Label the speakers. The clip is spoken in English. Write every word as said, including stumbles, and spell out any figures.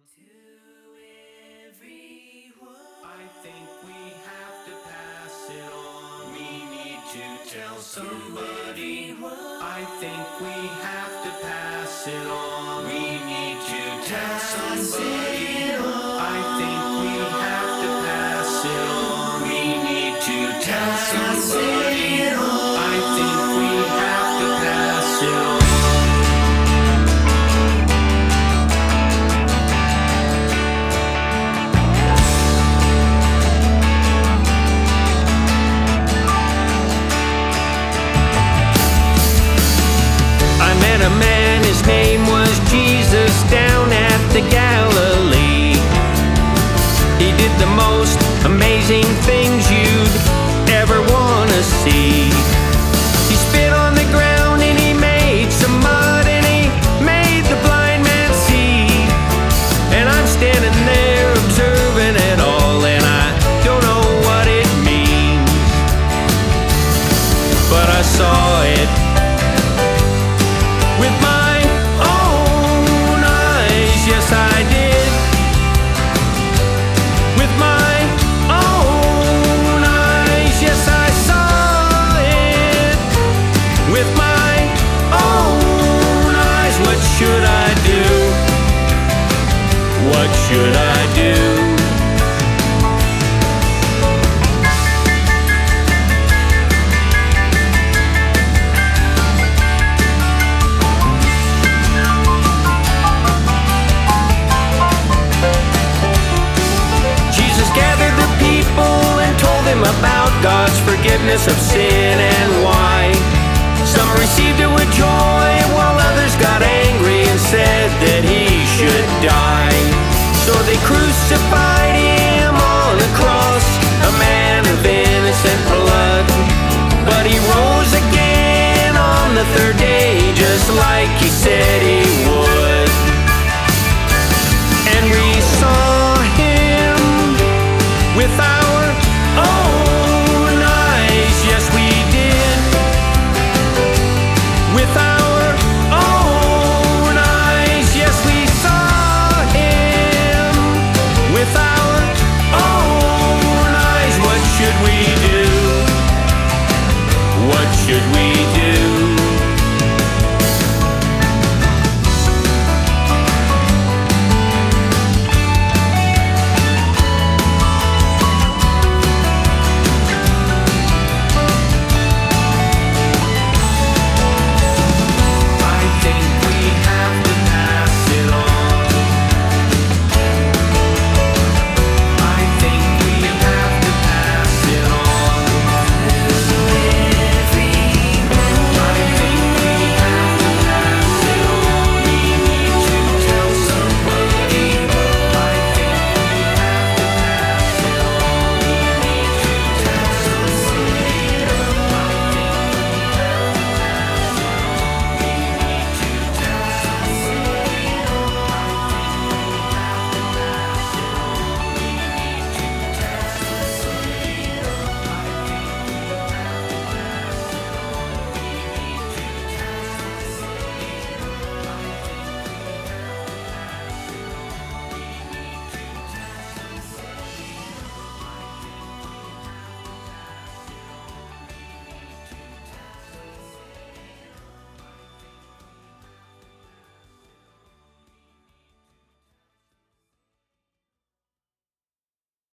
Speaker 1: I think we have to pass it on. We need to tell somebody. I think we have to pass it on. We need to tell somebody. I think we have to pass it on. We need to tell somebody. I think we have to pass it on. A man, his name was Jesus, down at the Galilee. He did the most amazing things you'd ever want to see. He spit on the ground and he made some mud and he made the blind man see. And I'm standing there observing it all and I don't know what it means, but I saw it with my own eyes, yes I did. With my own eyes, yes I saw it. With my own eyes, what should I do? What should I do? About God's forgiveness of sin and why some received it with joy while others got angry and said that he should die. So they crucified him on a cross, a man of innocent blood. But he rose again on the third day, just like he said he would.